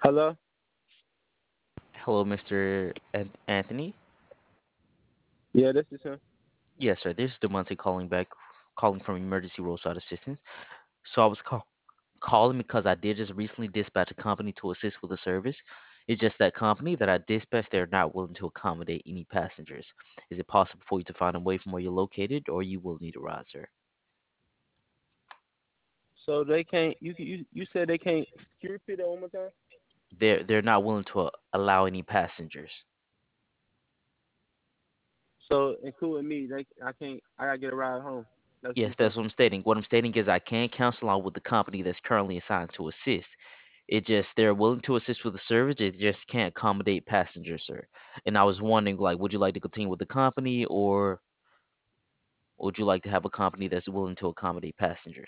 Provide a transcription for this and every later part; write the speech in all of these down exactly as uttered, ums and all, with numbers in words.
Hello? Hello, mister An- Anthony. Yeah, this is him. Yes, sir. This is Demonte calling back, calling from Emergency Roadside Assistance. So I was call- calling because I did just recently dispatch a company to assist with the service. It's just that company that I dispatched, they're not willing to accommodate any passengers. Is it possible for you to find a way from where you're located, or you will need a ride, sir? So they can't. You you you said they can't. Can you repeat that one more time? They're they're not willing to uh, allow any passengers. So including me, they I can't. I gotta get a ride home. That's what Yes, you saying. that's what I'm stating. What I'm stating is I can cancel out with the company that's currently assigned to assist. It just they're willing to assist with the service. It just can't accommodate passengers, sir. And I was wondering, like, would you like to continue with the company, or would you like to have a company that's willing to accommodate passengers?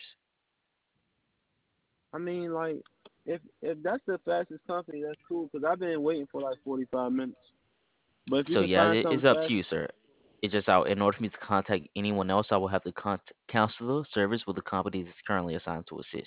I mean, like, if if that's the fastest company, that's cool. Cause I've been waiting for like forty five minutes. But if you So can yeah, find it, it's something up to fast, you, sir. It's just out in order for me to contact anyone else, I will have to con- cancel the service with the company that's currently assigned to assist.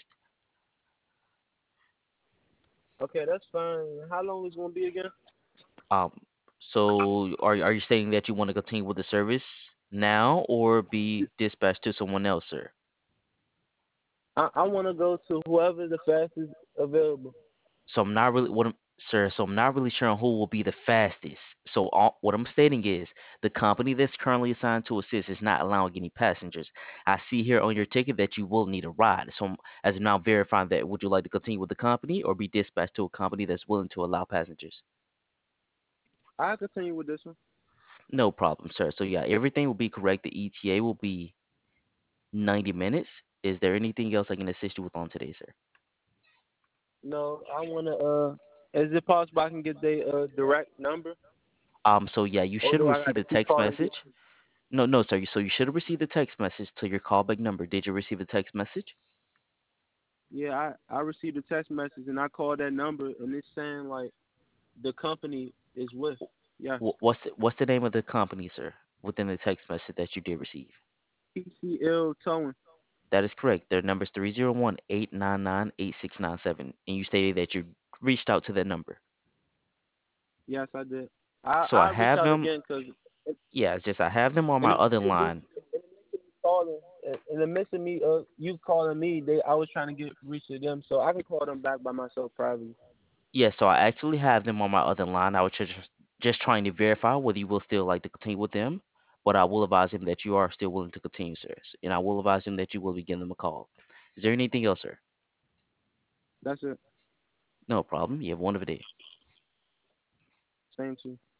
okay, that's fine. How long is it gonna be again? Um, so are are you saying that you want to continue with the service now, or be dispatched to someone else, sir? I I want to go to whoever the fastest available. So I'm not really what I'm, sir. So I'm not really sure on who will be the fastest. So all, what I'm stating is the company that's currently assigned to assist is not allowing any passengers. I see here on your ticket that you will need a ride. So I'm, as I'm now verifying that, would you like to continue with the company or be dispatched to a company that's willing to allow passengers? I continue with this one. No problem, sir. So yeah, everything will be correct. The E T A will be ninety minutes. Is there anything else I can assist you with on today, sir? No, I wanna. Uh, is it possible I can get their uh direct number, Um. So yeah, you or should do have I got received to a keep text calling message. you? No, no, sir. So you should have received a text message to your callback number. Did you receive a text message? Yeah, I I received a text message and I called that number and it's saying like the company is with. Yeah, Wh- What's the, what's the name of the company, sir, within the text message that you did receive? P C L towing. That is correct. Their number is three zero one eight nine nine eight six nine seven, and you stated that you reached out to that number. Yes, I did. I So I I reach have out them. again because Yeah, it's just I have them on in my the other midst of me line. calling, in the midst of me uh you calling me, they I was trying to get reach to them, so I can call them back by myself privately. Yeah, so I actually have them on my other line. I was just just trying to verify whether you will still like to continue with them, but I will advise him that you are still willing to continue, sir, and I will advise him that you will be giving them a call. Is there anything else, sir? That's it. No problem. You have one of a day. Same to you.